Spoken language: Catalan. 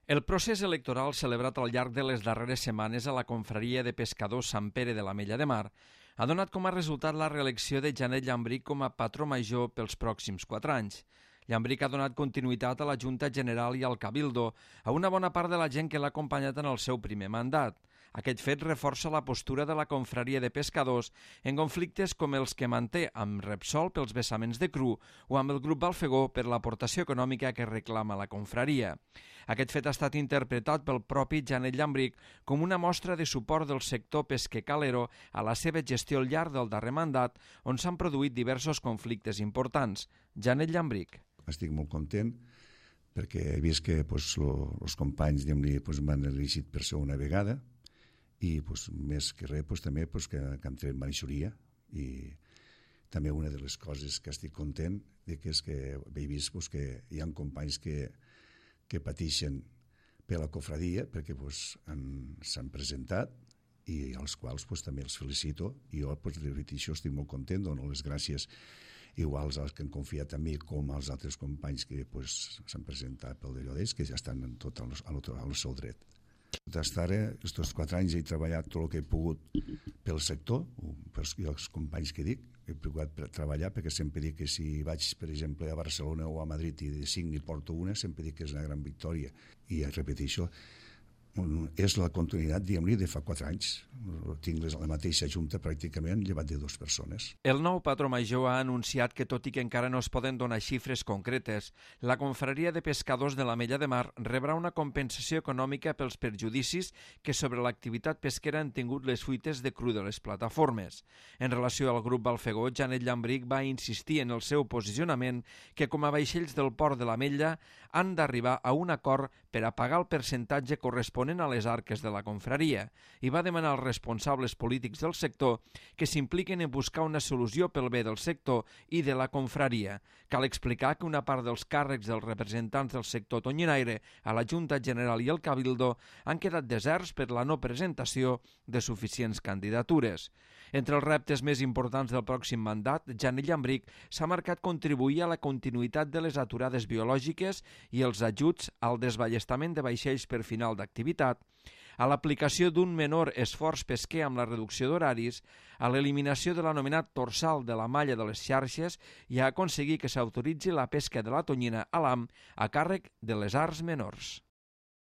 El procés electoral celebrat al llarg de les darreres setmanes a la confraria de pescadors Sant Pere de l'Ametlla de Mar ha donat com a resultat la reelecció de Janet Llambric com a patró major pels pròxims 4 anys. Llambric ha donat continuïtat a la Junta General i al Cabildo a una bona part de la gent que l'ha acompanyat en el seu primer mandat. Aquest fet reforça la postura de la confraria de pescadors en conflictes com els que manté amb Repsol pels vessaments de cru o amb el grup Balfegó per l'aportació econòmica que reclama la confraria. Aquest fet ha estat interpretat pel propi Janet Llambric com una mostra de suport del sector pesquer calero a la seva gestió al llarg del darrer mandat, on s'han produït diversos conflictes importants. Janet Llambric. Estic molt content perquè he vist que els companys m'han elegit per segona vegada i més que res també que hem tret majoria, i també una de les coses que estic content és que he vist que hi ha companys que pateixen per la cofradia perquè s'han presentat i als quals també els felicito, i jo això estic molt content, dono les gràcies iguals als que han confiat en mi com als altres companys que s'han presentat pel d'allò d'ells, que ja estan en tot al seu dret. D'estar aquests 4 anys he treballat tot el que he pogut pel sector, i els companys que dic, he procurat treballar, perquè sempre dic que si vaig, per exemple, a Barcelona o a Madrid i de 5 n'hi porto una, sempre dic que és una gran victòria. I repeteixo, és la continuïtat, diguem-li, de fa 4 anys. Tinc la mateixa junta pràcticament, llevat de 2 persones. El nou patró major ha anunciat que, tot i que encara no es poden donar xifres concretes, la confraria de pescadors de l'Ametlla de Mar rebrà una compensació econòmica pels perjudicis que sobre l'activitat pesquera han tingut les fuites de cru de les plataformes. En relació al grup Balfegó, Janet Llambric va insistir en el seu posicionament que, com a vaixells del port de l'Ametlla, han d'arribar a un acord per a pagar el percentatge corresponent a les arques de la confraria, i va demanar als responsables polítics del sector que s'impliquen en buscar una solució pel bé del sector i de la confraria. Cal explicar que una part dels càrrecs dels representants del sector tonyinaire a la Junta General i el Cabildo han quedat deserts per la no presentació de suficients candidatures. Entre els reptes més importants del pròxim mandat, Janet Llambric s'ha marcat contribuir a la continuïtat de les aturades biològiques i els ajuts al desballestament de vaixells per final d'activitat, a l'aplicació d'un menor esforç pesquer amb la reducció d'horaris, a l'eliminació de l'anomenat torsal de la malla de les xarxes i a aconseguir que s'autoritzi la pesca de la tonyina a l'ham a càrrec de les arts menors.